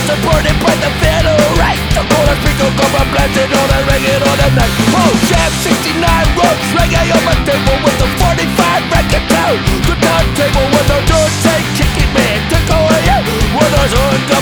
supported by the Federate. The chorus beat will come and blasted on and ringing on the night. Oh, Jam 69 ropes, reggae on my table with the 45 record down. The turntable with the door say kicking me, take away with us on.